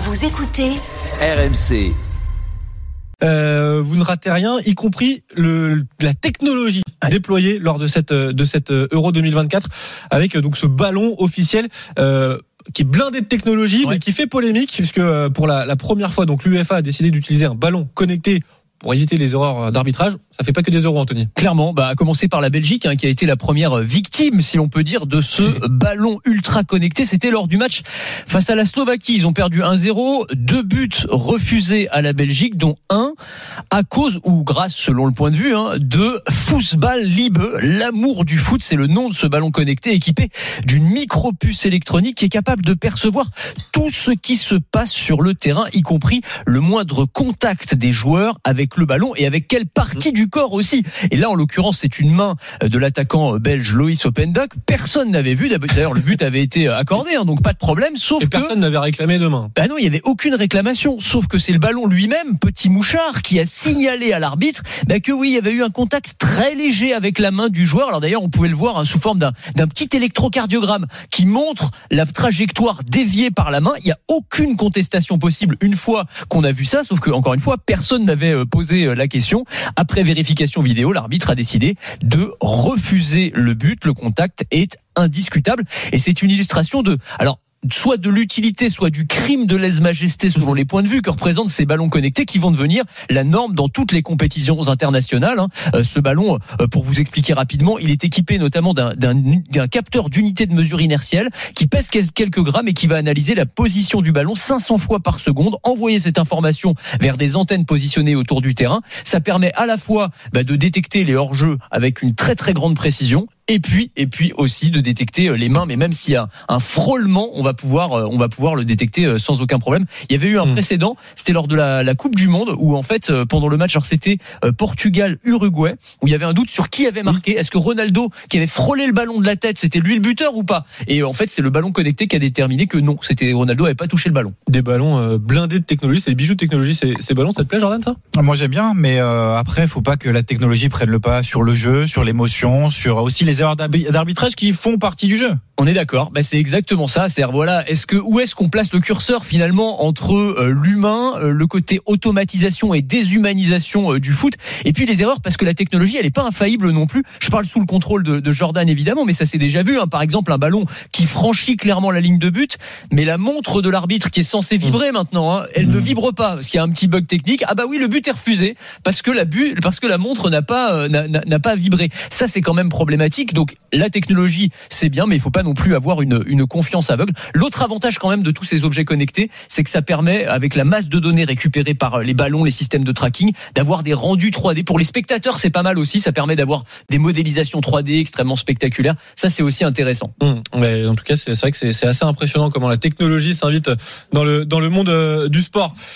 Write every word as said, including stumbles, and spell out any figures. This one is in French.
Vous écoutez R M C. Euh, vous ne ratez rien, y compris le, la technologie déployée lors de cette, de cette Euro deux mille vingt-quatre, avec donc ce ballon officiel euh, qui est blindé de technologie, ouais. mais qui fait polémique, puisque pour la, la première fois, donc l'UEFA a décidé d'utiliser un ballon connecté pour éviter les erreurs d'arbitrage. Ça fait pas que des euros, Anthony. Clairement, bah, à commencer par la Belgique, hein, qui a été la première victime, si l'on peut dire, de ce ballon ultra connecté. C'était lors du match face à la Slovaquie. Ils ont perdu un zéro, deux buts refusés à la Belgique, dont un à cause, ou grâce, selon le point de vue, hein, de Fußball Liebe. L'amour du foot, c'est le nom de ce ballon connecté équipé d'une micro-puce électronique qui est capable de percevoir tout ce qui se passe sur le terrain, y compris le moindre contact des joueurs avec le ballon et avec quelle partie du corps aussi. Et là, en l'occurrence, c'est une main de l'attaquant belge Loïs Opendok. Personne n'avait vu. D'ailleurs, le but avait été accordé, hein, donc pas de problème. Sauf et que personne n'avait réclamé de main. Bah non, il y avait aucune réclamation. Sauf que c'est le ballon lui-même, petit mouchard, qui a signalé à l'arbitre bah que oui, il y avait eu un contact très léger avec la main du joueur. Alors d'ailleurs, on pouvait le voir hein, sous forme d'un, d'un petit électrocardiogramme qui montre la trajectoire déviée par la main. Il n'y a aucune contestation possible une fois qu'on a vu ça. Sauf que encore une fois, personne n'avait posé la question. Après vérification vidéo, l'arbitre a décidé de refuser le but. Le contact est indiscutable et c'est une illustration de... Alors, soit de l'utilité, soit du crime de lèse-majesté selon les points de vue que représentent ces ballons connectés qui vont devenir la norme dans toutes les compétitions internationales. Euh, ce ballon, euh, pour vous expliquer rapidement, il est équipé notamment d'un, d'un, d'un capteur d'unité de mesure inertielle qui pèse quelques grammes et qui va analyser la position du ballon cinq cents fois par seconde, envoyer cette information vers des antennes positionnées autour du terrain. Ça permet à la fois bah, de détecter les hors-jeux avec une très très grande précision. Et puis, et puis aussi de détecter les mains, mais même s'il y a un frôlement, on va pouvoir, on va pouvoir le détecter sans aucun problème. Il y avait eu un mmh. précédent, c'était lors de la, la Coupe du Monde, où en fait, pendant le match, alors c'était Portugal-Uruguay, où il y avait un doute sur qui avait marqué. Est-ce que Ronaldo, qui avait frôlé le ballon de la tête, c'était lui le buteur ou pas? Et en fait, c'est le ballon connecté qui a déterminé que non, c'était Ronaldo n'avait pas touché le ballon. Des ballons blindés de technologie, c'est des bijoux de technologie, ces, ces ballons, ça te plaît, Jordan, ça? Moi, j'aime bien, mais euh, après, faut pas que la technologie prenne le pas sur le jeu, sur l'émotion, sur aussi les erreurs d'arbitrage qui font partie du jeu. On est d'accord, bah c'est exactement ça. C'est voilà, est-ce que où est-ce qu'on place le curseur finalement entre euh, l'humain, euh, le côté automatisation et déshumanisation euh, du foot, et puis les erreurs, parce que la technologie elle est pas infaillible non plus. Je parle sous le contrôle de, de Jordan évidemment, mais ça s'est déjà vu. Hein. Par exemple, un ballon qui franchit clairement la ligne de but, mais la montre de l'arbitre qui est censée vibrer mmh. maintenant, hein, elle mmh. ne vibre pas parce qu'il y a un petit bug technique. Ah bah oui, le but est refusé parce que la but, parce que la montre n'a pas euh, n'a, n'a pas vibré. Ça c'est quand même problématique. Donc la technologie c'est bien, mais il faut pas non plus avoir une, une confiance aveugle. L'autre avantage quand même de tous ces objets connectés, c'est que ça permet, avec la masse de données récupérées par les ballons, les systèmes de tracking, d'avoir des rendus trois D. Pour les spectateurs, c'est pas mal aussi. Ça permet d'avoir des modélisations trois D extrêmement spectaculaires. Ça, c'est aussi intéressant. Mmh. Ouais, en tout cas, c'est, c'est vrai que c'est, c'est assez impressionnant comment la technologie s'invite dans le, dans le monde euh, du sport.